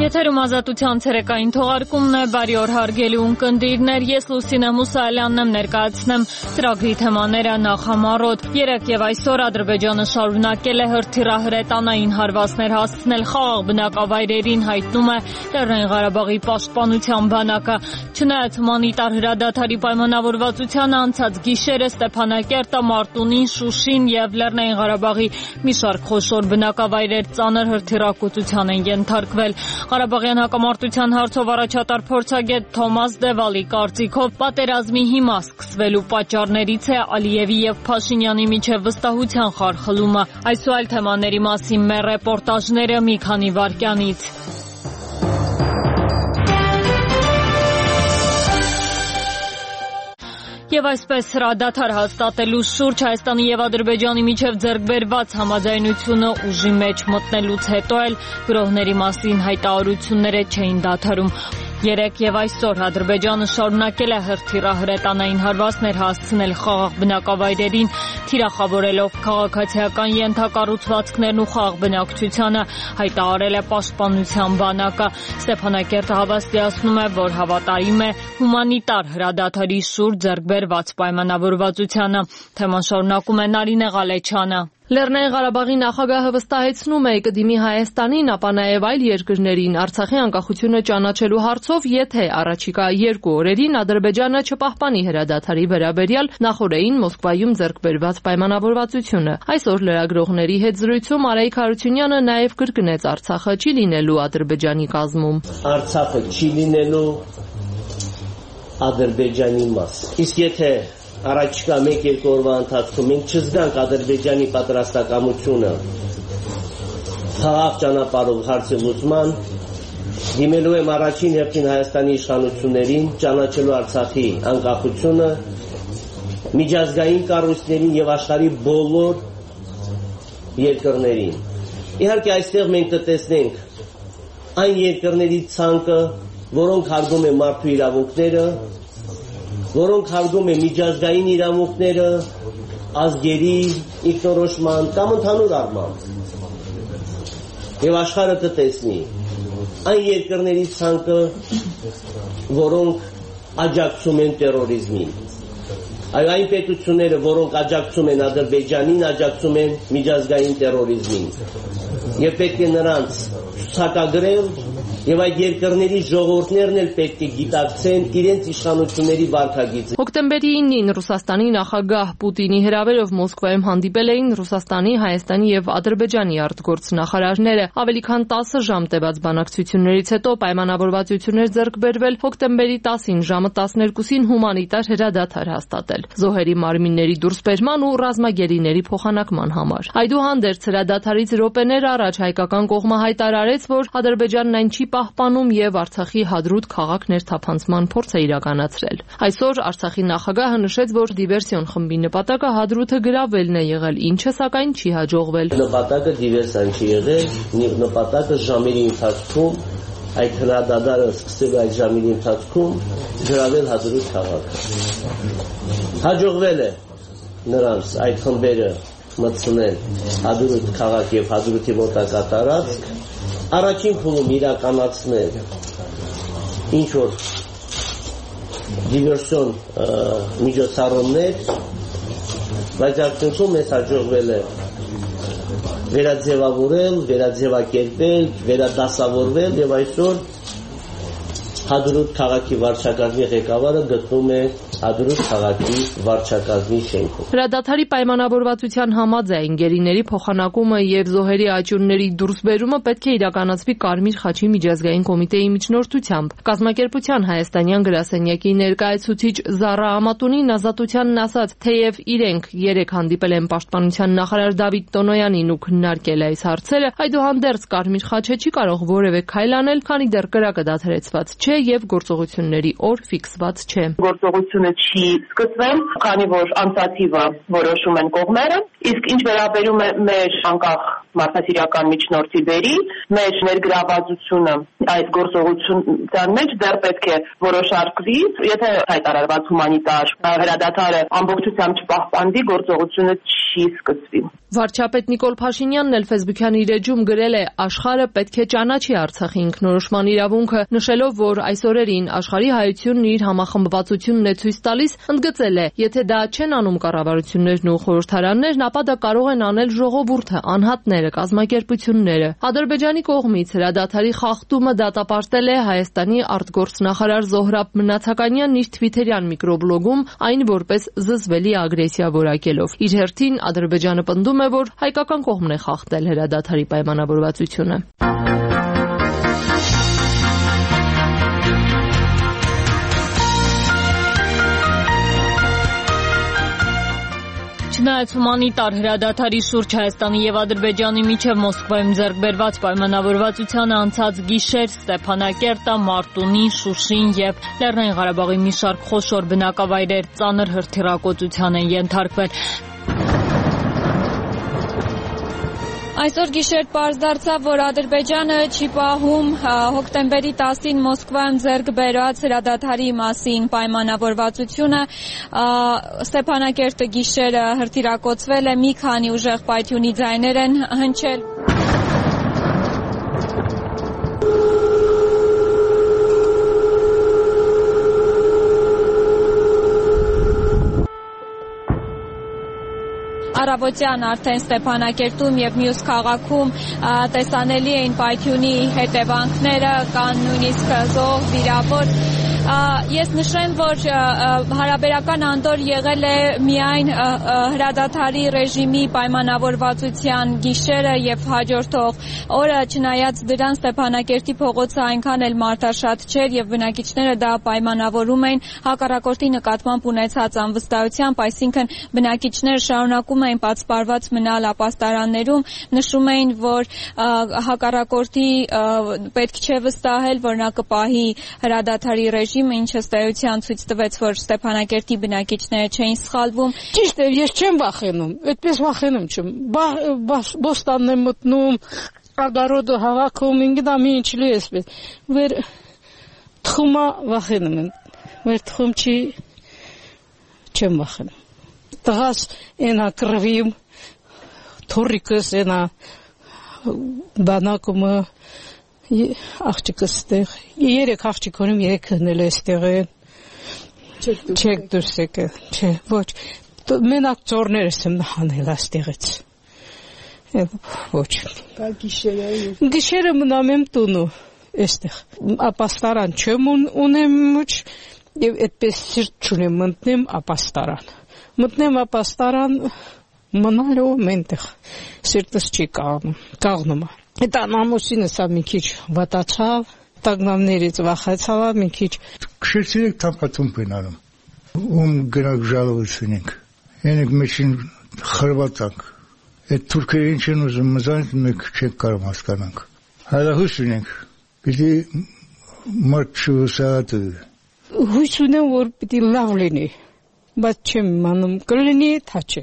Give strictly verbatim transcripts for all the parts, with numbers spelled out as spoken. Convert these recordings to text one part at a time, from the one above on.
Եթերում ազատության ցերեկային թողարկումն է, բարի օր հարգելի ունկնդիրներ, ես Լուսինե Մուսալյանն եմ, ներկայացնեմ ծրագրի թեմաները նախամարոտ։ Երեկ եւ այսօր Ադրբեջանը շարունակել է հրթիռահրետանային հարվածներ հասցնել խաղաղ բնակավայրերին, հայտնում է Լեռնային Ղարաբաղի պաշտպանության բանակը։ Չնայած հումանիտար հրադադարի պայմանավորվածությանը անցած գիշերը Ստեփանակերտը, Մարտունին, Շուշին եւ Լեռնային Ղարաբաղի մի շարք խոշոր բնակավայրեր ծանր հրթիռակոծության են ենթարկվել։ Ղարաբաղյան հակամարտության հարցով առաջատար փորձագետ Թոմաս Դևալի կարծիքով պատերազմի հիմա սկսվելու պատճառներից է Ալիևի եւ Փաշինյանի միջև վստահության խարխլումը։ Այս ու այլ թեմաների մասին մեր ռեպորտաժները մի քանի վայրկյանից։ Եվ այսպես հրադադար հաստատելու շուրջ Հայաստանի եւ Ադրբեջանի միջև ձեռքբերված համաձայնությունը ուժի մեջ մտնելուց հետո էլ գրոհների մասին հայտարարությունները չէին դադարում։ Երեկ եւ այսօր Ադրբեջանը շարունակել է հրթիռահրետանային հարվածներ հասցնել խաղաղ բնակավայրերին, թիրախավորելով քաղաքացիական ենթակառուցվածքներն ու խաղաղ բնակչությանը, հայտարարել է պաշտպանության բանակը։ Ստեփանակերտը հավաստիացնում է, որ հավատարիմ է հումանիտար հրադադարի շուրջ ձեռքբերված պայմանավորվածությանը։ Թեման շարունակում է Նարինե Ղալեչյանը։ Լեռնային Ղարաբաղի նախագահը վստահեցնում է կդիմի Հայաստանին, ապա նաև այլ երկրներին Արցախի անկախությունը ճանաչելու հարցով, եթե առաջիկա երկու օրերին Ադրբեջանը չպահպանի հրադադարի վերաբերյալ նախօրեին Մոսկվայում ձեռքբերված պայմանավորվածությունը։ Այսօր լրագրողների հետ զրույցում Արայիկ Հարությունյանը նաև կրկնեց Արցախը չի լինելու Ադրբեջանի կազմում։ Արցախը չի լինելու Ադրբեջանի մաս։ Իսկ եթե առաջիկա մեկ-երկու օրվա ընթացքում մենք չզգանք Ադրբեջանի պատրաստակամությունը խաղաղ ճանապարհով հարցի լուծման, դիմելու եմ առաջին հերթին Հայաստանի իշխանություններին, ճանաչելու Արցախի անկախությունը, միջազգային կառույցներին եւ աշխարհի բոլոր երկրներին։ Իհարկե այստեղ մենք կտեսնենք այն երկրների ցանկը, որոնք հարգում են մարդու իրավունքները, որոնք հարգում են միջազգային իրավունքները, ազգերի ինքնորոշման կամ ընդհանուր առմամբ։ Եվ աշխարհը կտեսնի այն երկրների ցանկը, որոնք աջակցում են տերորիզմին։ Այո, այն պետությունները, որոնք աջակցում են Ադրբեջանին, աջակցում են միջազգային տերորիզմին։ Եվ պետք է նրանց ցուցակագրել Եվ այդ երկրների ժողովուրդներն էլ պետք է գիտակցեն իրենց իշխանությունների վարքագիծը։ Հոկտեմբերի ինին Ռուսաստանի նախագահ Պուտինի հրավերով Մոսկվայում հանդիպել էին Ռուսաստանի, Հայաստանի եւ Ադրբեջանի արտգործնախարարները։ Ավելի քան տասը ժամ տևած բանակցություններից հետո պայմանավորվածություններ ձեռք բերվել հոկտեմբերի տասին ժամը տասներկուսին հումանիտար հրադադար հաստատել զոհերի մարմինների դուրսբերման ու ռազմագերիների փոխանակման համար։ Այդուհանդերձ հրադադարից րոպեներ առաջ հայկական կողմը հայտարարեց, որ Ադրբեջանն այն չի պահպանում եւ Արցախի Հադրութ քաղաք ներթափանցման փորձ է իրականացրել։ Այսօր Արցախի նախագահը նշեց, որ դիվերսիոն խմբի նպատակը Հադրութը գրավելն է եղել, ինչը սակայն չի հաջողվել։ Նպատակը դիվերսիան չի եղել, նպատակը ժամերի ընթացքում այդ հրադադարը սկսել այդ ժամերի ընթացքում գրավել Հադրութ քաղաքը։ Հաջողվել է նրանց այդ խմբերը մտցնել Հադրութ քաղաք եւ Հադրութի մոտակա տարածք առաջին փուլում իրականացնել ինչ որ դիվերսիոն միջոցառումներ, բայց արդյունքում մեզ հաջողվել է վերաձևավորել, վերաձևակերպել, վերադասավորվել եւ այսօր Հադրութ քաղաքի վարչակազմի ղեկավարը գտնում է Հադրութ քաղաքի վարչակազմի շենքում։ Հրադադարի պայմանավորվածության համաձայն գերիների փոխանակումը եւ զոհերի աճյունների դուրսբերումը պետք է իրականացվի Կարմիր խաչի միջազգային կոմիտեի միջնորդությամբ։ Կազմակերպության հայաստանյան գրասենյակի ներկայացուցիչ Զառա Ամատունին ազատությանն ասաց, թեև իրենք երեք հանդիպել են պաշտպանության նախարար Դավիթ Տոնոյանին ու քննարկել այս հարցերը, այդուհանդերձ Կարմիր խաչը չի կարող որևէ քայլ անել, քանի դեռ կրակը դադարեցված չէ եւ գործողությունների օր ֆիքսված չէ։ Գործողությունը չի սկսվել, քանի որ անցածիվը որոշում են կողմերը, իսկ ինչ վերաբերում է մեր անկախ մարդասիրական միջնորդի դերի, մեր ներգրավվածությունը այդ գործողությունության մեջ դեռ պետք է որոշարկվի, եթե հայտարարված հումանիտար հրադադարը ամբողջությամբ չպահպանվի, գործողությունը չի սկսվի։ Վարչապետ Նիկոլ Փաշինյանն էլ Facebook-յան իր էջում գրել է. «Աշխարհը պետք է ճանաչի Արցախի ինքնորոշման իրավունքը», նշելով, որ այս օրերին աշխարհի հայությունն իր համախմբվածությունն է ցույց տալիս, ընդգծել է. «Եթե դա չեն անում կառավարություններն ու խորհրդարաններն, ապա դա կարող են անել ժողովուրդը, անհատները, կազմակերպությունները»։ Ադրբեջանի կողմից հրադադարի խախտումը դատապարտել է Հայաստանի արտգործնախարար Զոհրաբ Մնացականյանն իր թվիթերյան միկրոբլոգում, այն որպես զզվելի ագրեսիա որակելով։ Իր հերթին Ադրբեջանը պնդում է, որ հայկական կողմն է խախտել հրադադարի պայմանավորվածությունը։ Չնայած հումանիտար հրադադարի շուրջ Հայաստանի եւ Ադրբեջանի միջև Մոսկվայում ձեռք բերված պայմանավորվածությանը անցած գիշեր Ստեփանակերտը, Մարտունին, Շուշին եւ Լեռնային Ղարաբաղի մի շարք խոշոր բնակավայրեր ծանր հրթիռակոծության են ենթարկվել։ Այսօր գիշեր պարզ դարձավ, որ Ադրբեջանը չի պահում հոկտեմբերի տասին Մոսկվայում ձեռք բերված հրադադարի մասին պայմանավորվածությունը։ Ստեփանակերտը գիշերը հրթիռակոծվել է, մի քանի ուժեղ պայթյունի ձայներ են հնչել։ Առավոտյան արդեն Ստեփանակերտում եւ մյուս քաղաքում տեսանելի էին պայթյունի հետևանքները, կան նույնիսկ զոհ, վիրավոր։ Ես նշեմ, որ հարաբերական անդոր եղել է միայն հրադադարի ռեժիմի պայմանավորվածության գիշերը եւ հաջորդող օրը, չնայած դրան Ստեփանակերտի փողոցը այնքան էլ մարդաշատ չէր եւ բնակիչները դա պայմանավորում էին հակառակորդի նկատմամբ ունեցած անվստահությամբ, այսինքն բնակիչները շարունակում էին պատսպարված մնալ ապաստարաններում, նշում էին, որ հակառակորդի պետք չէ վստահել, որ նա կպահի հրադադարի ռեժիմը, ինչը ըստ էության ցույց տվեց, որ Ստեփանակերտի բնակիչները չէին սխալվում։ Ճիշտ է, ես չեմ վախենում, այդպես վախենում չեմ։ Բոստանն եմ մտնում, ագարոդը հավաքում, ինգդամի ինչ լի էսպես։ Վեր թխումա վախենում եմ, վեր թխում չի չեմ վախենում։ Տղաս ենա կրվիմ, թորիկս ենա բանակումը, աղջիկս ստեղ, երեք աղջիկ ունեմ, երեք հնել է ստեղ են, չեք դուրս եկել, չէ, ոչ, մենակ ծորներս եմ հանել աստեղից, ոչ, գիշերը մնամ եմ տունու, էստեղ, ապաստարան չեմ ունեմ ուչ, և այդպես սիրտ չունեմ, մտնեմ ապաստարան, մտնեմ ապաստարան, մնալու մենտեղ, սիրտս չի կաղնում, Այդ անամուսինս մի քիչ վատացավ, տագնավներից վախեցավ, մի քիչ քշեցիք թափատում բնարում։ Ում գրակ ժալովություն ենք։ Ենեք մեջին խրվատանք։ Այդ թուրքերը ինչ են ուզում մզանք մեկ չենք կարող հասկանանք։ Հայրահույս ունենք։ Պիտի մարդ չհուսահատը։ Հույս ունեմ, որ պիտի լավ լինի, բայց չեմ իմանում կլինի, թա չէ։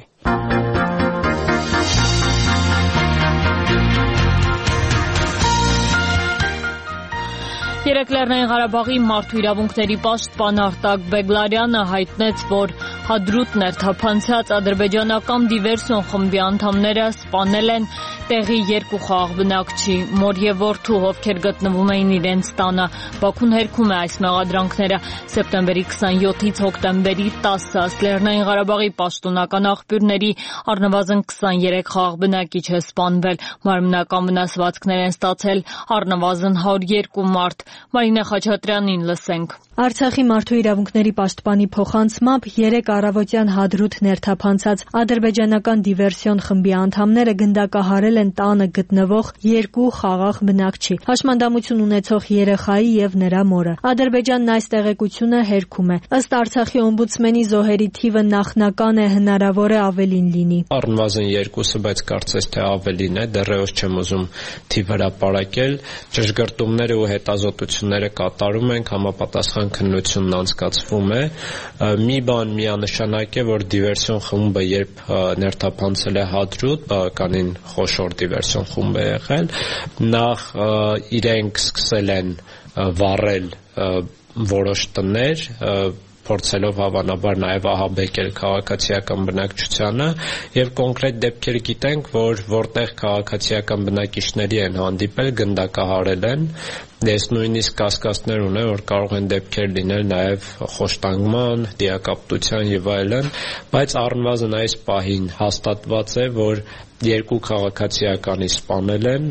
Երեկ Լեռնային Ղարաբաղի մարդու իրավունքների պաշտպան Արտակ Բեգլարյանը հայտնեց, որ Հադրութ ներթափանցած ադրբեջանական դիվերսիոն խմբի անդամները սպանել են տեղի երկու խաղաղ բնակչի, մոր եւ որդու, ովքեր գտնվում էին իրենց տանը։ Բաքուն հերքում է այս մեղադրանքները։ Սեպտեմբերի քսանյոթից հոկտեմբերի տասը ըստ Լեռնային Ղարաբաղի պաշտոնական աղբյուրների առնվազն քսաներեք խաղաղ բնակիչ է սպանվել։ Մարմնական վնասվածքներ են ստացել առնվազն հարյուր երկու մարդ։ Մարինե Խաչատրյանին լսենք։ Արցախի մարդու իրավունքների պաշտպանի փոխանցմամբ երեք առավոտյան Հադրութ ներթափանցած ադրբեջանական դիվերսիոն խմբի անդամները գնդակահարել են տանը գտնվող երկու խաղաղ բնակչի, հաշմանդամություն ունեցող երեխայի եւ նրա մորը։ Ադրբեջանն այս տեղեկությունը հերքում է։ Ըստ Արցախի օմբուդսմենի զոհերի թիվը նախնական է, հնարավոր է ավելին լինի։ Առնվազն երկուսը, բայց կարծես թե ավելին է, դեռևս չեմ ուզում թիվ հրապարակել։ Ճշգրտումները ու հետազոտությունները կատարում ենք, համապատասխան քննությունն անցկացվում է։ Մի բան միանշանակ է, որ դիվերսիոն խումբը երբ ներթափանցել է Հադրութ, բավականին խոշոր դիվերսիոն խումբ է եղել, նախ իրենք սկսել են վառել որոշ տներ, փորձելով հավանաբար նաև ահաբեկել քաղաքացիական բնակչությանը, եւ կոնկրետ դեպքեր գիտենք, որ որտեղ քաղաքացիական բնակիչների են հանդիպել, գնդակահարել են։ Ես նույնիսկ կասկածներ ունեմ, որ կարող են դեպքեր լինել նաև խոշտանգման, դիակապտության եւ այլն, բայց առնվազն այս պահին հաստատված է, որ երկու քաղաքացիականի սպանել են,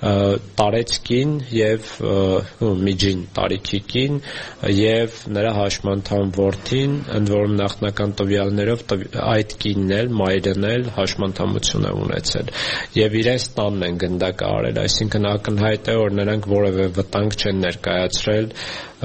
տարեցկին եւ միջին տարիքի կին եւ նրա հաշմանդամ որդին, ընդ որում նախնական տվյալներով այդ կինն էլ, մայրն էլ հաշմանդամություն է ունեցել եւ իրենց տանն են գնդակահարել, այսինքն ակնհայտ է, որ նրանք որևէ վտանգ չեն ներկայացրել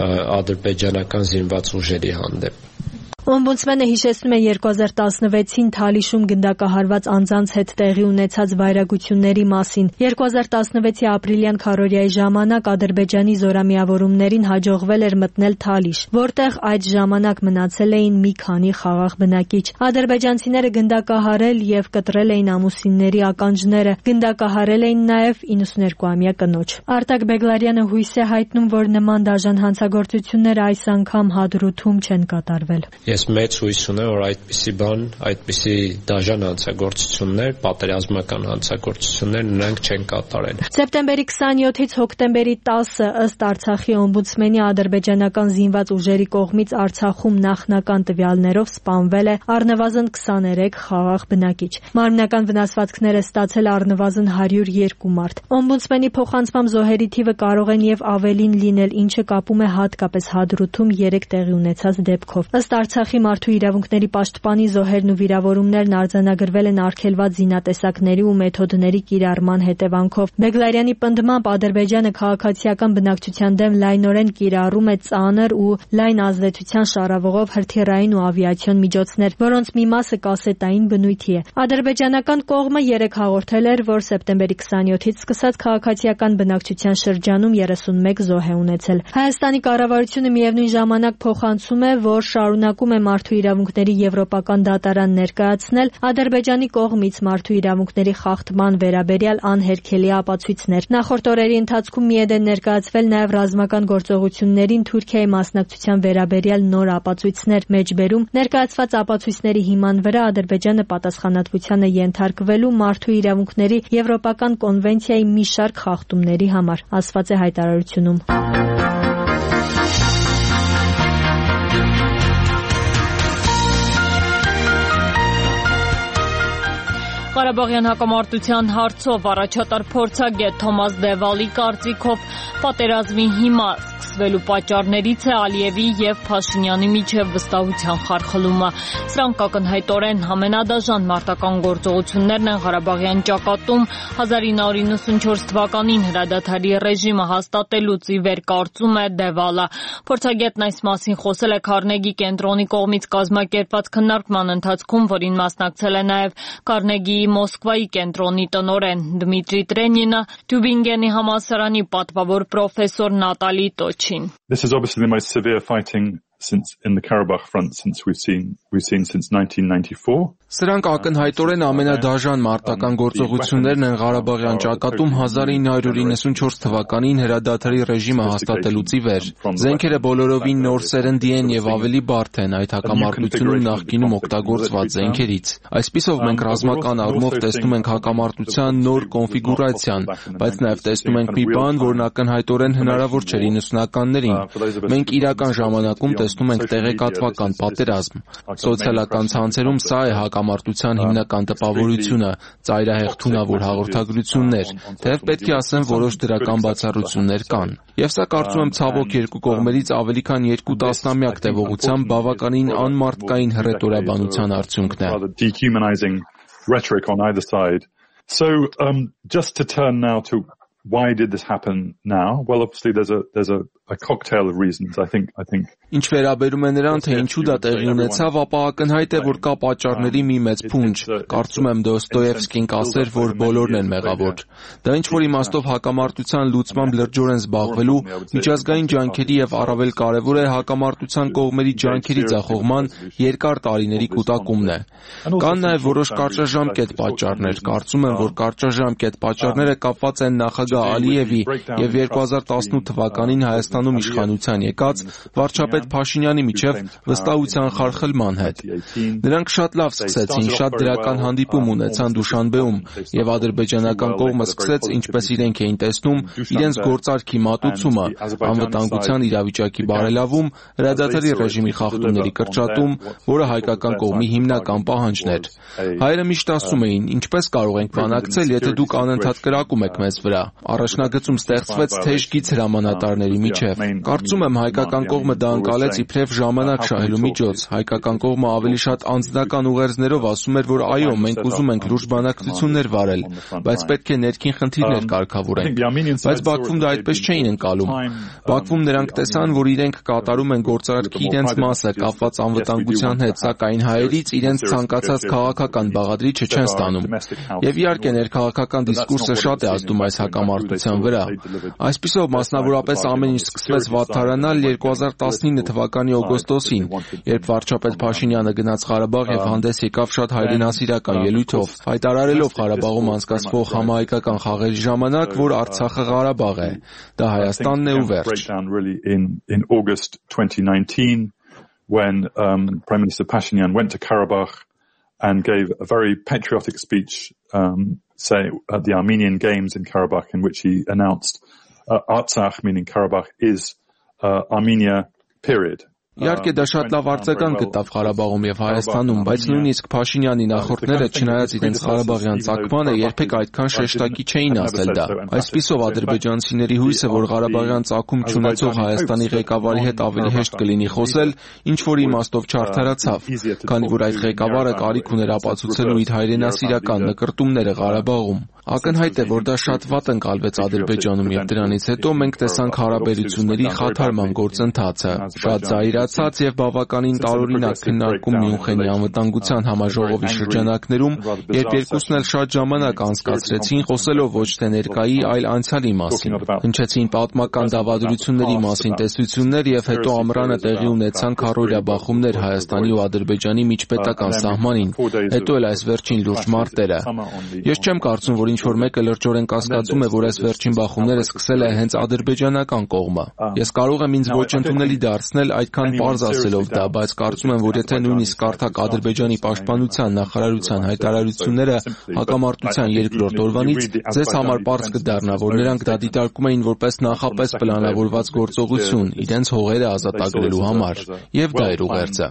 ադրբեջանական զինված ուժերի հանդեպ։ Օմբուդսմենը հիշեցնում է երկու հազար տասնվեցին Թալիշում գնդակահարված անձանց հետ տեղի ունեցած վայրագությունների մասին։ երկու հազար տասնվեցի ապրիլյան քարոզիայի ժամանակ Ադրբեջանի զորամիավորումներին հաջողվել էր մտնել Թալիշ, որտեղ այդ ժամանակ մնացել էին մի քանի խաղաղ բնակիչ։ Ադրբեջանցիները գնդակահարել եւ կտրել էին ամուսինների ականջները, գնդակահարել էին նաեւ իննսուներկուամյա կնոջ։ Արտակ Բեգլարյանը հույս է հայտնում, որ նման դաժան հանցագործություններ այս անգամ Հադրութում չեն կատարվել։ Ես մեծ հույս ունեմ, որ այդպիսի բան, այդպիսի դաժան հանցագործություններ, պատերազմական հանցագործություններ նրանք չեն կատարել։ Սեպտեմբերի քսաներկուից հոկտեմբերի տասը ըստ Արցախի օմբուդսմենի ադրբեջանական զինված ուժերի կողմից Արցախում նախնական տվյալներով սպանվել է առնվազն քսաներեք խաղաղ բնակիչ։ Մարմնական վնասվածքներ է ստացել առնվազն հարյուր երկու մարդ։ Օմբուդսմենի փոխանցմամբ զոհերի թիվը կարող են եւ ավելին լինել, ինչը կապում է հատկապես Հադրութում երեք տեղի ունեցած դեպքով։ Ըստ Արցախի մարդու իրավունքների պաշտպանի զոհերն ու վիրավորումներն արձանագրվել են արգելված զինատեսակների ու մեթոդների կիրառման հետևանքով։ Բեգլարյանի պնդմամբ Ադրբեջանը քաղաքացիական բնակչության դեմ լայնորեն կիրառում է ծանր ու լայն ազդեցության շարավողով հրթիռային ու ավիացիոն միջոցներ, որոնց մի մասը կասետային բնույթի է։ Ադրբեջանական կողմը երեկ հաղորդել էր, որ սեպտեմբերի քսաներկուից սկսած քաղաքացիական բնակչության շրջանում երեսունմեկ զոհ է ունեցել։ Հայաստանի կառավարությունը միևնույն ժամանակ փոխանցում է, որ շարունակում է մարդու իրավունքների եվրոպական դատարան ներկայացնել Ադրբեջանի կողմից մարդու իրավունքների խախտման վերաբերյալ անհերքելի ապացույցներ։ Նախորդ օրերի ընթացքում ՄԻԵԴ է ներկայացվել նաև ռազմական գործողություններին Թուրքիայի մասնակցության վերաբերյալ նոր ապացույցներ, մեջբերում ներկայացված ապացույցների հիման վրա Ադրբեջանը պատասխանատվության է ենթարկվելու մարդու իրավունքների եվրոպական կոնվենցիայի մի շարք խախտումների համար, ասված է հայտարարությունում։ Ղարաբաղյան հակամարտության հարցով առաջատար փորձագետ Թոմաս Դևալի կարծիքով պատերազմի հիմա սկսվելու պատճառներից է Ալիևի եւ Փաշինյանի միջև վստահության խարխլումը։ Սրանք ակնհայտորեն ամենադաժան մարտական գործողություններն են Ղարաբաղյան ճակատում հազար ինը հարյուր իննսունչորս թվականին հրադադարի ռեժիմը հաստատելուց ի վեր, կարծում է Դևալը։ Փորձագետն այս մասին խոսել է Քարնեգի կենտրոնի կողմից կազմակերպված քննարկման ընթացքում, որին մասնակցել է նաեւ Քարնեգիի Մոսկվայի կենտրոնի տնօրեն Դմիտրի Տրենինը, Թյուբինգենի համալսարանի պատվավոր պրոֆեսոր Նատալի Տոչին։ This is obviously the most severe fighting since in the Karabakh front since we've seen we've seen since nineteen ninety-four. Սրանք ակնհայտորեն ամենադաժան մարտական գործողություններն են Ղարաբաղյան ճակատում հազար ինը հարյուր իննսունչորս թվականին հրադադարի ռեժիմը հաստատելուց ի վեր։ Զենքերը բոլորովին նոր սերնդի են եւ ավելի բարդ են այդ հակամարտությունում նախկինում օգտագործված զենքերից։ Այսպիսով մենք ռազմական առումով տեսնում ենք հակամարտության նոր կոնֆիգուրացիան, բայց նաեւ տեսնում ենք մի բան, որն ակնհայտորեն հնարավոր չէր իննսունականներին։ Մենք իրական ժամանակում տեսնում ենք տեղեկատվական պատերազմ։ Սոցիալական ցանցերում սա է հակամարտության հիմնական տպավորությունը, ծայրահեղ թունավոր հաղորդագրություններ, թեև պետք է ասեմ որոշ դրական բացառություններ կան։ Եվ սա կարծում եմ ցավոք երկու կողմերից ավելի քան երկու տասնամյակ տևողությամբ բավականին անմարդկային հռետորաբանության արդյունքն է։ Rhetoric on either side. So um, just to turn now to why did this happen now? Well, obviously there's a there's a, a cocktail of reasons. I think I think Ինչ վերաբերում է նրան, թե ինչու դա տեղի ունեցավ, ապա ակնհայտ է, որ կա պատճառների մի մեծ փունջ։ Կարծում եմ Դոստոևսկին կասեր, որ բոլորն են մեղավոր։ Դա ինչ-որ իմաստով հակամարտության լուծմամբ լրջորեն զբաղվելու միջազգային ջանքերի եւ առավել կարեւոր է հակամարտության կողմերի ջանքերի ձախողման երկար տարիների կուտակումն է։ Կան նաեւ որոշ կարճաժամկետ պատճառներ։ Կարծում եմ, որ կարճաժամկետ պատճառները կապված են նախագահ Ալիևի եւ երկու հազար տասնութ թվականին Հայաստան Հայաստանում իշխանության եկած վարչապետ Փաշինյանի միջև վստահության խարխլման հետ։ Նրանք շատ լավ սկսեցին, շատ դրական հանդիպում ունեցան Դուշանբեում, եւ ադրբեջանական կողմը սկսեց, ինչպես իրենք էին տեսնում, իրենց գործարքի մատուցումը, անվտանգության իրավիճակի բարելավում, հրադադարի ռեժիմի խախտումների կրճատում, որը հայկական կողմի հիմնական պահանջն էր։ Հայերը միշտ ասում էին, ինչպես կարող ենք բանակցել, եթե դուք անընդհատ կրակում եք մեզ վրա։ Առաջնագծում ստեղծվեց թեժ գիծ հրամանատարների միջև։ Կարծում եմ հայկական կողմը դա ընկալեց իբրև ժամանակ շահելու միջոց։ Հայկական կողմը ավելի շատ անձնական ուղերձներով ասում էր, որ այո, մենք ուզում ենք լուրջ բանակցություններ վարել, բայց պետք է ներքին խնդիրներ կարգավորենք։ Բայց Բաքվում դա այդպես չէին ընկալում։ Բաքվում նրանք տեսան, որ իրենք կատարում են գործարքի իրենց մասը կապված անվտանգության հետ, սակայն հայերից իրենց ցանկացած քաղաքական բաղադրիչը չեն ստանում։ Եվ իհարկե ներքաղաքական դիսկուրսը շատ է ազդում այս հակամարտության վրա։ Այսպիսով մասնավորապես ամեն ինչ սկսվեց վատթարանալ երկու հազար տասնինը թվականի օգոստոսին, երբ վարչապետ Փաշինյանը գնաց Ղարաբաղ եւ հանդես եկավ շատ հայրենասիրական ելույթով, հայտարարելով Ղարաբաղում անցկացվող համահայկական խաղերի ժամանակ, որ Արցախը Ղարաբաղ է, դա Հայաստանն է ու վերջ։ When um, Prime Minister Pashinyan went to Karabakh and gave a very patriotic speech, um, say at the Armenian Games in Karabakh, in which he announced uh, Artsakh, meaning Karabakh, is uh, Armenia, period. Իհարկե դա շատ լավ արձագանք գտավ Ղարաբաղում եւ Հայաստանում, բայց նույնիսկ Փաշինյանի նախորդները, չնայած իրենց ղարաբաղյան ծագմանը, երբեք այդքան շեշտակի չէին ասել դա։ Այսպիսով ադրբեջանցիների հույսը, որ ղարաբաղյան ծագում չունեցող Հայաստանի ղեկավարի հետ ավելի հեշտ կլինի խոսել, ինչ որ իմաստով չարդարացավ, քանի որ այդ ղեկավարը կարիք ուներ ապացուցելու իր հայրենասիրական նկրտումները Ղարաբաղում։ Ակնհայտ է, որ դա շատ վատ ընկալվեց Ադրբեջանում եւ դրանից հետո մենք տեսանք հարաբերությունների խաթարման գործընթացը։ Շատ զայրացած եւ բավականին տարօրինակ քննարկում Մյունխենի անվտանգության համաժողովի շրջանակներում, երբ երկուսն էլ շատ ժամանակ անցկացրեցին խոսելով ոչ թե ներկայի, այլ անցյալի մասին։ Հնչեցին պատմական դավադրությունների մասին տեսություններ եւ հետո ամռանը տեղի ունեցան քառօրյա բախումներ Հայաստանի ու Ադրբեջանի միջպետական սահմանին, հետո էլ այս վերջին լուրջ մարտերը։ Ես չեմ կարծում, որ ինչ-որ մեկը լրջորեն կասկածում է, որ այս վերջին բախումները սկսել է հենց ադրբեջանական կողմը։ Ես կարող եմ ինձ ոչ ընդունելի դարձնել այդքան պարզ ասելով դա, բայց կարծում եմ, որ եթե նույնիսկ կարդաք Ադրբեջանի պաշտպանության նախարարության հայտարարությունները հակամարտության երկրորդ օրվանից, ձեզ համար պարզ կդառնա, որ նրանք դա դիտարկում էին որպես նախապես պլանավորված գործողություն իրենց հողերը ազատագրելու համար, եւ դա էր ուղերձը։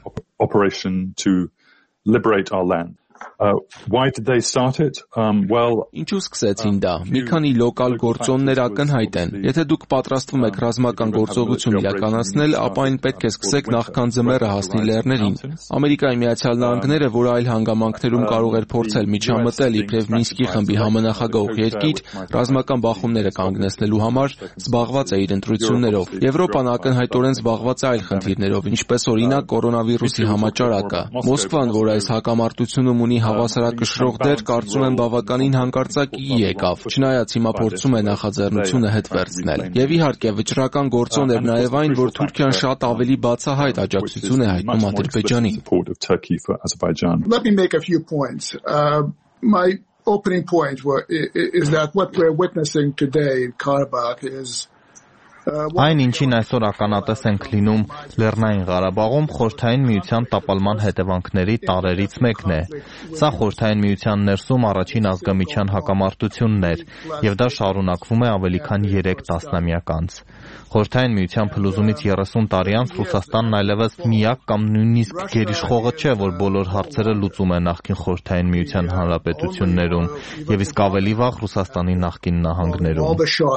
Uh, why did they start it? Um, well, Ինչու սկսեցին դա։ Մի քանի լոկալ գործոններ ակնհայտ են։ Եթե դուք պատրաստվում եք ռազմական գործողություն իրականացնել, ապա այն պետք է սկսեք նախքան ձմեռը հասնի լեռներին։ Ամերիկայի Միացյալ Նահանգները, որ այլ հանգամանքներում կարող էր փորձել միջամտել իբրև Մինսկի խմբի համանախագահող երկիր, ռազմական բախումները կանգնեցնելու համար զբաղված է իր ընտրություններով։ Եվրոպան ակնհայտորեն զբաղված է այլ խնդիրներով, ինչպես օրինակ կորոնավիրուսի համաճարակը։ Մոսկվան, որ այս հակամարտությունում ունի հավասարակշռող դեր, կարծում եմ բավականին հանկարծակի եկավ, չնայած հիմա փորձում է նախաձեռնությունը հետ վերցնել։ Եվ իհարկե վճռական գործոն էր նաև այն, որ Թուրքիան շատ ավելի բացահայտ աջակցություն է հայտնում Ադրբեջանին։ Let me make a few points. Uh, my opening point is that what we're witnessing today in Karabakh is Այն ինչին այսօր ականատես ենք լինում Լեռնային Ղարաբաղում Խորհրդային Միության տապալման հետևանքների տարրերից մեկն է։ Սա Խորհրդային Միության ներսում առաջին ազգամիջյան հակամարտությունն էր, եւ դա շարունակվում է ավելի քան երեք տասնամյակ անց։ Խորհրդային Միության փլուզումից երեսուն տարի անց Ռուսաստանն այլևս միակ կամ նույնիսկ գերիշխողը չէ, որ բոլոր հարցերը լուծում է նախկին Խորհրդային Միության հանրապետություններում, եւ իսկ ավելի վաղ Ռուսաստանի նախկին նահանգներում։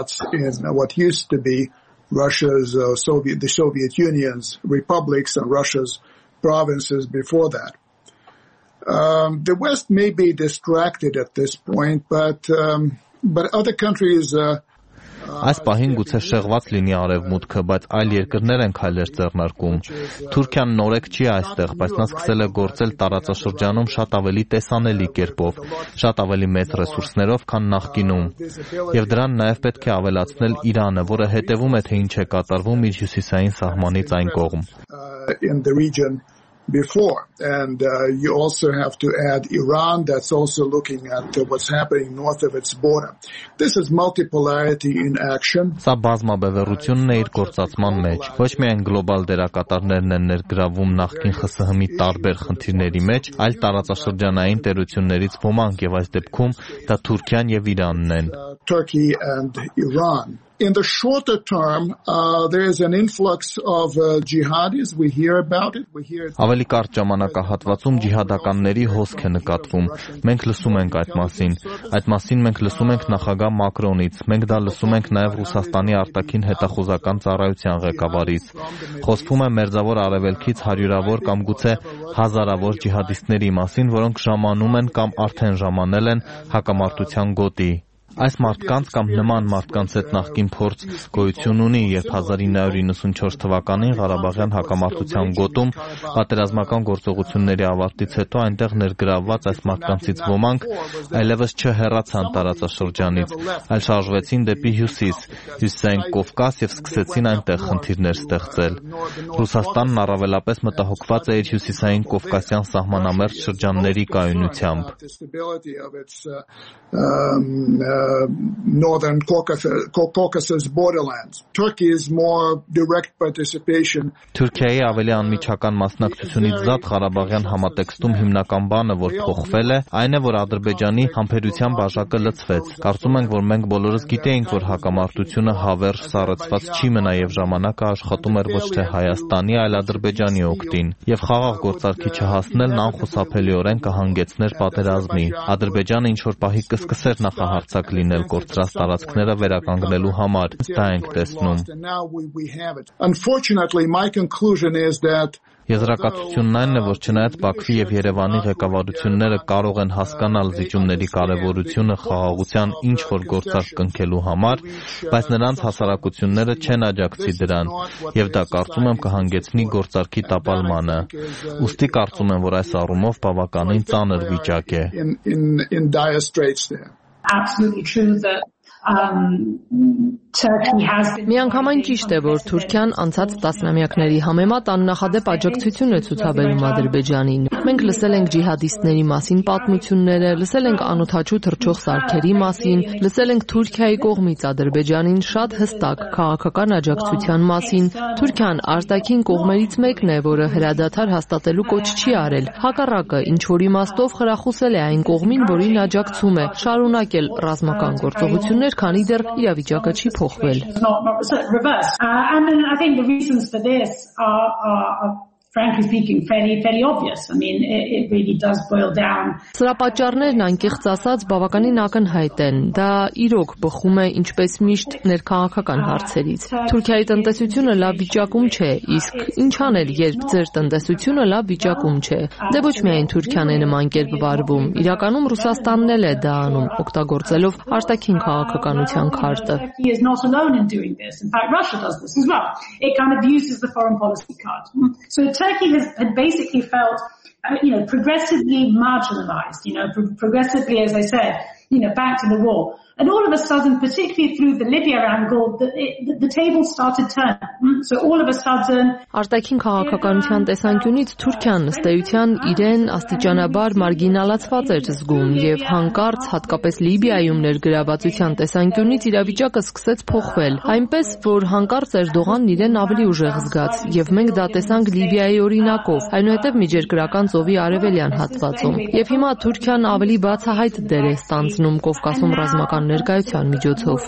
Russia's uh, Soviet, the Soviet Union's republics and Russia's provinces before that. Um, the West may be distracted at this point, but um, but other countries. Uh, Այս պահին գուցե շեղված լինի արևմուտքը, բայց այլ երկրներ են քայլեր ձեռնարկում։ Թուրքիան նորեկ չի այստեղ, բայց նա սկսել է գործել տարածաշրջանում շատ ավելի տեսանելի կերպով, շատ ավելի մեծ ռեսուրսներով, քան նախկինում։ Եվ դրան նաև պետք է ավելացնել Իրանը, որը հետևում է, թե ինչ է կատարվում իր հյուսիսային սահմանից այն կողմ։ before. And uh, you also have to add Iran, that's also looking at uh, what's happening north of its border. This is multipolarity in action. Սա բազմաբևեռությունն է իր գործածման մեջ։ Ոչ միայն գլոբալ դերակատարներն են ներգրավում նախկին ԽՍՀՄ-ի տարբեր խնդիրների մեջ, այլ տարածաշրջանային տերություններից ոմանք, եւ այս դեպքում դա Թուրքիան եւ Իրանն են։ Turkey and Iran. In the shorter term, uh, there is an influx of uh, jihadis. We hear about it. We hear it. Ավելի կարճ ժամանակահատվածում ջիհադականների հոսք է նկատվում։ Մենք լսում ենք այդ մասին։ Այդ մասին մենք լսում ենք նախագահ Մակրոնից։ Մենք դա լսում ենք նաև Ռուսաստանի արտաքին հետախուզական ծառայության ղեկավարից։ Խոսվում է Մերձավոր Արևելքից հարյուրավոր կամ գուցե հազարավոր ջիհադիստների մասին, որոնք ժամանում են կամ արդեն ժամանել են հակամարտության գոտի։ Այս մարդկանց կամ նման մարդկանց հետ նախկին փորձ գոյություն ունի, երբ հազար ինը հարյուր իննսունչորս թվականին Ղարաբաղյան հակամարտության գոտում պատերազմական գործողությունների ավարտից հետո այնտեղ ներգրավված այս մարդկանցից ոմանք այլևս չհեռացան տարածաշրջանից, այլ շարժվեցին դեպի հյուսիս, հյուսիսային Կովկաս եւ սկսեցին այնտեղ խնդիրներ ստեղծել։ Ռուսաստանն առավելապես մտահոգված է իր հյուսիսային Կովկասյան սահմանամերձ շրջանների կայունությամբ։ Uh, northern Caucasus, Caucasus borderlands. Turkey is more direct participation. Թուրքիայի ավելի անմիջական մասնակցությունից զատ Ղարաբաղյան համատեքստում հիմնական բանը, որ փոխվել է, այն է, որ Ադրբեջանի համբերության բաժակը լցվեց։ Կարծում ենք, որ մենք բոլորս գիտեինք, որ հակամարտությունը հավերժ սառեցված չի մնա եւ ժամանակը աշխատում էր ոչ թե Հայաստանի, այլ Ադրբեջանի օգտին, եւ խաղաղ գործարքի չհասնելն անխուսափելիորեն կհանգեցներ պատերազմի։ Ադրբեջանը ինչ որ պահի կսկսեր նախահարցակ լինել կորցրած տարածքները վերականգնելու համար։ Դա ենք տեսնում։ Unfortunately, my conclusion is that Եզրակացությունն այն է, որ չնայած Բաքվի եւ Երևանի ղեկավարությունները կարող են հասկանալ զիջումների կարեւորությունը խաղաղության ինչ որ գործարք կնքելու համար, բայց նրանց հասարակությունները չեն աջակցի դրան, եւ դա կարծում եմ կհանգեցնի գործարքի տապալմանը։ Ուստի կարծում եմ, որ այս առումով բավականին ծանր վիճակ է։ Absolutely true that um Միանգամայն ճիշտ է, որ Թուրքիան անցած տասնամյակների համեմատ աննախադեպ աջակցություն է ցուցաբերում Ադրբեջանին։ Մենք լսել ենք ջիհադիստների մասին պատմությունները, լսել ենք անօթաչու թռչող սարքերի մասին, լսել ենք Թուրքիայի կողմից Ադրբեջանին շատ հստակ քաղաքական աջակցության մասին։ Թուրքիան արտաքին կողմերից մեկն է, որը հրադադար հաստատելու կոչ չի արել։ Հակառակը, ինչ որ իմաստով խրախուսել է այն կողմին, որին աջակցում է, շարունակել ռազմական գործողություններ, քանի դեռ իրավիճակը չի փոխվել։ Not, not reverse. Uh, and then I think the reasons for this are, are, are frankly speaking, fairly, fairly obvious. I mean, it, it really does boil down. Սրա պատճառներն անկեղծ ասած բավականին ակնհայտ են։ Դա իրոք բխում է ինչպես միշտ ներքաղաքական հարցերից։ Թուրքիայի տնտեսությունը լավ վիճակում չէ, իսկ ինչ անել, երբ ձեր տնտեսությունը լավ վիճակում չէ։ Դե ոչ միայն Թուրքիան է նման կերպ վարվում, իրականում Ռուսաստանն էլ է դա անում, օգտագործելով արտաքին քաղաքականության քարտը։ He is not alone in doing this. In fact, Russia does this as well. It kind of uses the foreign policy card. So Turkey has had basically felt, uh, you know, progressively marginalized, you know, pro- progressively, as I said, you know, back to the wall. And all of a sudden, particularly through the Libya angle, the, it, the table started turning. So all of a sudden... Արտաքին քաղաքականության տեսանկյունից Թուրքիան ըստ էության իրեն աստիճանաբար մարգինալացված էր զգում եւ հանկարծ հատկապես Լիբիայում ներգրավվածության տեսանկյունից իրավիճակը սկսեց փոխվել, այնպես որ հանկարծ Էրդողանն իրեն ավելի ուժեղ զգաց եւ մենք դա տեսանք Լիբիայի օրինակով, այնուհետեւ միջերկրական ծովի արևելյան հատվածում։ Եվ հիմա Թուրքիան ավելի բացահայտ դեր է ստանձնում Կովկասում ռազմական ներկայության միջոցով։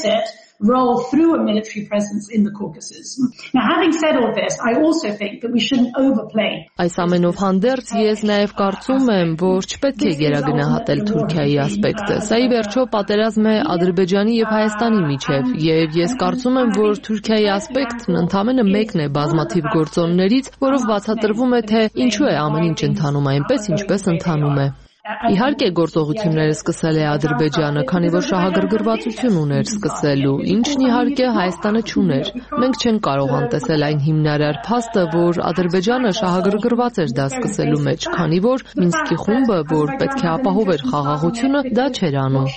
Roll through a military presence in the Caucasus. Now, having said all this, I also think that we shouldn't overplay. Այս ամենով հանդերձ ես նաև կարծում եմ, որ չպետք է գերագնահատել Թուրքիայի ասպեկտը։ Սա ի վերջո պատերազմ է Ադրբեջանի եւ Հայաստանի միջև, եւ ես կարծում եմ, որ Թուրքիայի ասպեկտն ընդամենը մեկն է բազմաթիվ գործոններից, որով բացատրվում է, թե ինչու է ամեն ինչ ընթանում այնպես, ինչպես ընթանում է։ Իհարկե գործողությունները սկսել է Ադրբեջանը, քանի որ շահագրգռվածություն ուներ սկսելու, ինչն իհարկե Հայաստանը չուներ։ Մենք չենք կարող անտեսել այն հիմնարար փաստը, որ Ադրբեջանը շահագրգռված էր դա սկսելու մեջ, քանի որ Մինսկի խումբը, որ պետք է ապահովեր խաղաղությունը, դա չէր անում։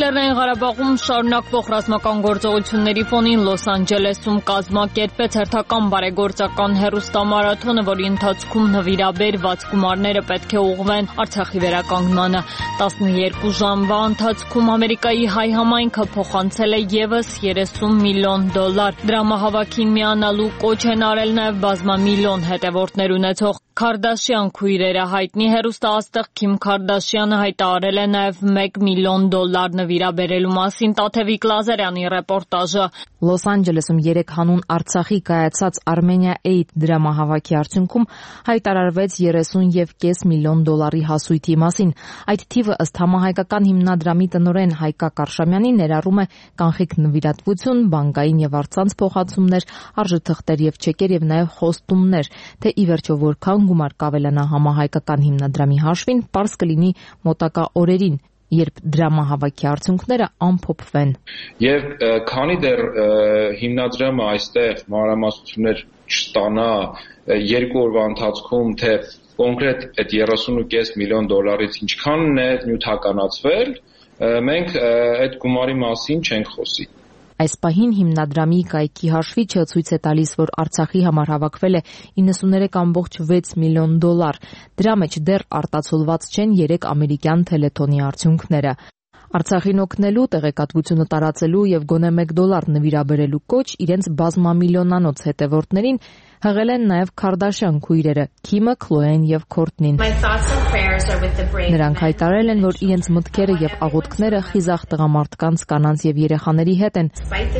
Լեռնային Ղարաբաղում շարունակվող ռազմական գործողությունների ֆոնին Լոս Անջելեսում կազմակերպեց հերթական բարեգործական հեռուստամարաթոնը, որի ընթացքում նվիրաբերված գումարները պետք է ուղղվեն Արցախի վերականգնմանը։ տասներկու ժամվա ընթացքում Ամերիկայի հայ համայնքը փոխանցել է ևս երեսուն միլիոն դոլար։ Դրամահավաքին միանալու կոչ են արել նաև բազմամիլիոն հետևորդներ ունեցող Քարդաշյան քույրերը։ Հայտնի հեռուստաաստղ Քիմ Քարդաշյանը հայտարարել է նաև մեկ միլիոն դոլար նվիրաբերելու մասին Տաթևիկ Լազարյանի ռեպորտաժը։ Լոս Անջելեսում երեք հանուն Արցախի կայացած Armenia Aid դրամահավաքի արդյունքում հայտարարվեց երեսուն և կես միլիոն դոլարի հասույթի մասին։ Այդ թիվը ըստ համահայկական հիմնադրամի տնօրեն Հայկա Կարշամյանի ներառում է կանխիկ նվիրատվություն, բանկային և առցանց փոխանցումներ, արժեթղթեր և չեկեր և նաև խոստումներ, թե ի վերջո որքան գումար կավելանա համահայկական հիմնադրամի հաշվին, պարզ կլինի մոտակա օրերին, երբ դրամահավաքի արդյունքները ամփոփվեն։ Եվ քանի դեռ հիմնադրամը այստեղ մանրամասնություններ չստանա երկու օրվա ընթացքում, թե կոնկրետ այդ երեսուն ու կես միլիոն դոլարից ինչքանն է նյութականացվել, մենք այդ գումարի մասին չենք խոսի։ Այս պահին հիմնադրամի կայքի հաշվիչը ցույց է տալիս, որ Արցախի համար հավաքվել է իննսուններեք կόμμα վեց միլիոն դոլար։ Դրա մեջ դեռ արտացոլված չեն երեք ամերիկյան թելեթոնի արդյունքները։ Արցախին օգնելու, տեղեկատվությունը տարածելու և գոնե մեկ դոլար նվիրաբերելու կոչ իրենց բազմամիլիոնանոց հետևորդներին հղել են նաև Քարդաշյան քույրերը՝ Քիմը, Քլոեն և Քորտնին։ Նրանք հայտարարել են, որ իրենց մտքերը և աղոթքները խիզախ տղամարդկանց, կանանց և երեխաների հետ են։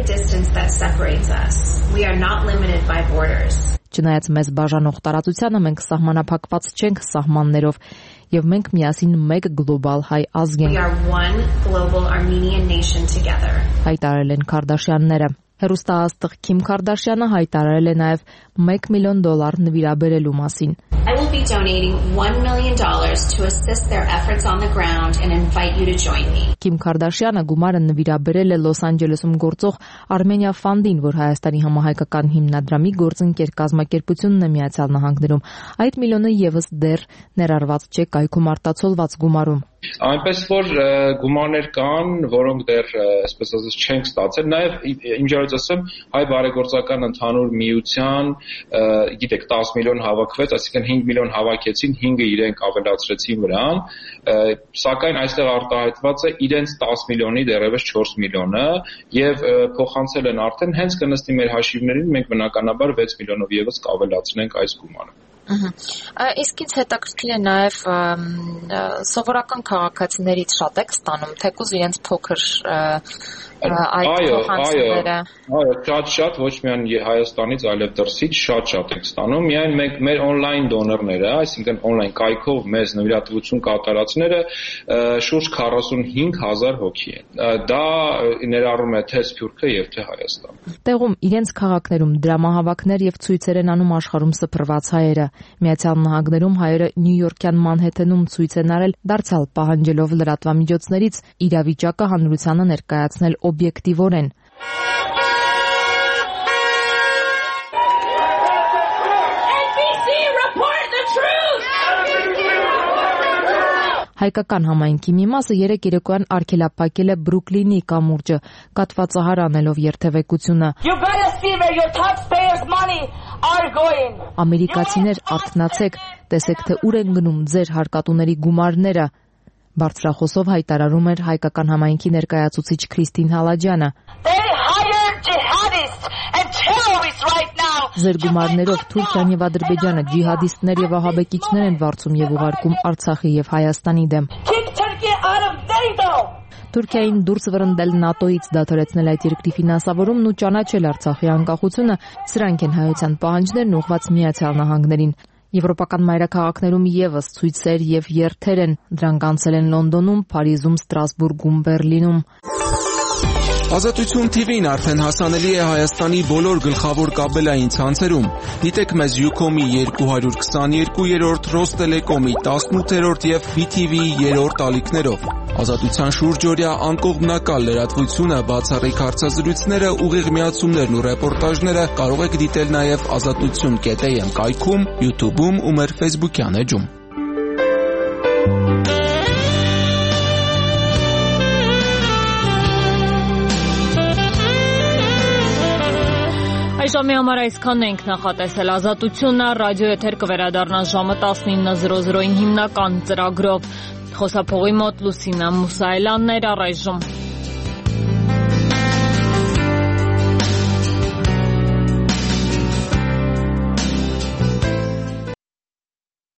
Չնայած մեզ բաժանող տարածությանը, մենք սահմանափակված չենք սահմաններով, և մենք միասին մեկ գլոբալ հայ ազգ ենք, հայտարարել են Քարդաշյանները։ Հեռուստաաստղ Քիմ Քարդաշյանը հայտարարել է նաև մեկ միլիոն դոլար նվիրաբերելու մասին։ Քիմ Քարդաշյանը գումարը նվիրաբերել է Լոս Անջելեսում գործող Armenia Fund-ին, որ Հայաստանի համահայկական հիմնադրամի գործընկեր կազմակերպությունն է Միացյալ Նահանգներում։ Այդ միլիոնը ևս դեռ ներառված չէ կայքում արտացոլված գումարում։ Այնպես որ գումարներ կան, որոնք դեռ այսպես ասած չենք ստացել, նաև ինչ որ ասեմ, հայ բարեգործական ընդհանուր միության, գիտեք, տասը միլիոն հավաքվեց, այսինքն հինգ միլիոն հավաքեցին, հինգը իրենք ավելացրեցին վրան, սակայն այստեղ արտահայտված է իրենց տասը միլիոնի դեռևս չորս միլիոնը եւ փոխանցել են արդեն, հենց կնստի մեր հաշիվներին, մենք բնականաբար վեց միլիոնով եւս կավելացնենք այս գումարը։ Իսկ ինձ հետաքրքիր է նաև սովորական քաղաքացիներից շատ եք ստանում, թեկուզ իրենց փոքր այդ փոխանցումները։ Այո, շատ-շատ, ոչ միայն Հայաստանից, այլև դրսից շատ-շատ ենք ստանում։ Միայն մենք մեր on-line դոնորները, այսինքն on-line կայքով մեզ նվիրատվություն կատարածները շուրջ քառասունհինգ հազար հոգի են։ Դա ներառում է թե Սփյուռքը եւ թե Հայաստանը։ Տեղում իրենց քաղաքներում դրամահավաքներ եւ ցույցեր են անում աշխարհում սփռված հայերը։ Միացյալ Նահանգներում հայերը Նյու Յորքյան Մանհեթենում ցույց են արել, դարձյալ պահանջելով լրատվամիջոցներից իրավիճակը հանրությանը ներկայացնել օբյեկտիվորեն։ Հայկական համայնքի մի մասը երեք երեկոյան արգելափակել է Բրուքլինի կամուրջը, կաթվածահար անելով երթևեկությունը։ Ամերիկացիներ, արթնացեք, տեսեք, թե ուր են գնում ձեր հարկատուների գումարները, բարձրախոսով հայտարարում էր հայկական համայնքի ներկայացուցիչ Քրիստին Հալաջյանը։ Ձեր գումարներով Թուրքիան եւ Ադրբեջանը ջիհադիստներ եւ ահաբեկիչներ են վարձում եւ ուղարկում Արցախի եւ Հայաստանի դեմ։ Թուրքիային դուրս վրընդել ՆԱՏՕ-ից, դադարեցնել այդ երկրի ֆինանսավորումն ու ճանաչել Արցախի անկախությունը, սրանք են հայության պահանջներն ուղղված Միացյալ Նահանգներին։ Եվրոպական մայրաքաղաքներում ևս ցույցեր եւ երթեր են, դրանք անցել են Լոնդոնում, Փարիզում, Ստրասբուրգում, Բերլինում։ Ազատություն թիվին արդեն հասանելի է Հայաստանի բոլոր գլխավոր կաբելային ցանցերում։ Դիտեք մեզ Յուքոմի երկու հարյուր քսաներկուերորդ, Ռոստելեկոմի տասնութերորդ եւ բի թի վի երրորդ ալիքներով։ Ազատության շուրջօրյա անկողմնակալ լրատվությունը, բացառիկ հարցազրույցները, ուղիղ միացումներն ու ռեպորտաժները կարող եք դիտել նաև ազատություն կետ էյ էմ կայքում, YouTube-ում ու մեր Facebook-յան էջում։ Ժամի համար այսքանն ենք նախատեսել Ազատությունը, ռադիո եթեր կվերադառնա ժամը տասնինը զրո զրոին հիմնական ծրագրով։ Խոսափողի մոտ Լուսինա Մուսայելյանն էր առայժմ։